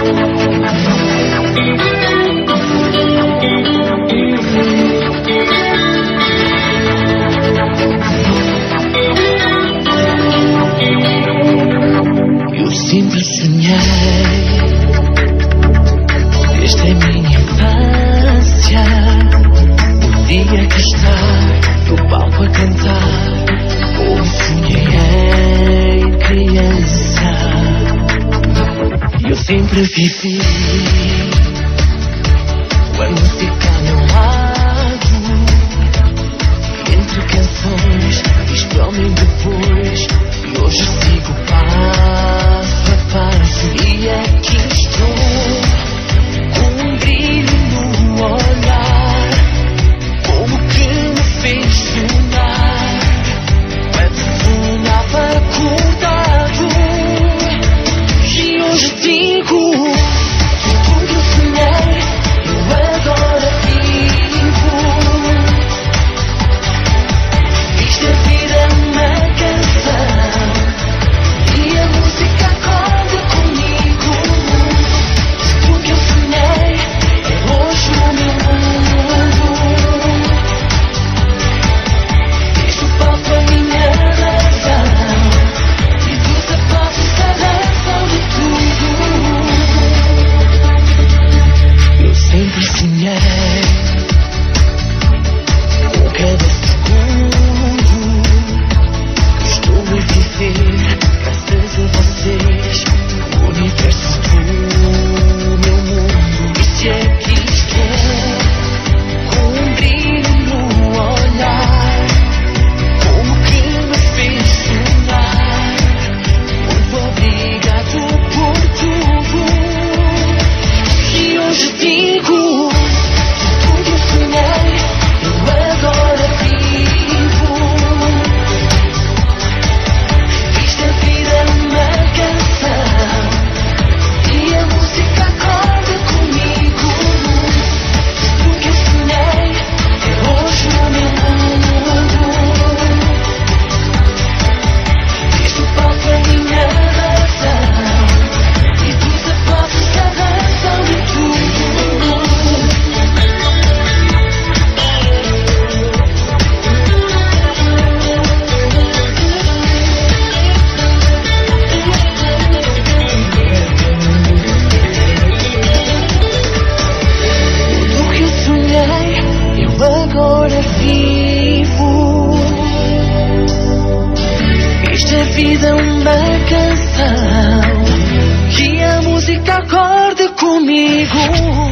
Eu sempre sonhei, desde a minha infância, o dia que estar no palco a cantar, como sonhei em criança. Eu sempre vivi com a música ao meu lado, entre canções, instrument depois, e hoje sigo passo a passo. E aqui estou, com um brilho no olhar, como que me fez sonhar, quando sonhava acordado. E hoje digo, tudo que eu sonhei, eu agora vivo. Isto é vida, uma canção, e a música acorda comigo. Tudo que eu sonhei, é hoje o meu mundo. Deixo o palco a minha razão, e dos aplausos a razão de tudo. Eu sempre sonhei com cada segundo que estou a viver, graças a vocês, o universo do meu mundo. E se aqui estou, com um brilho no olhar, como que me fez sonhar, muito obrigado por tudo. E hoje digo, tudo que eu sonhei, eu agora vivo. Isto é vida, uma canção, e a música acorda comigo. Tudo que eu sonhei, é hoje o meu mundo. Deixo o palco a minha razão, e dos aplausos a razão de tudo. Tudo que eu sonhei, eu agora vivo. Isto é vida, uma canção, que a música acorda comigo.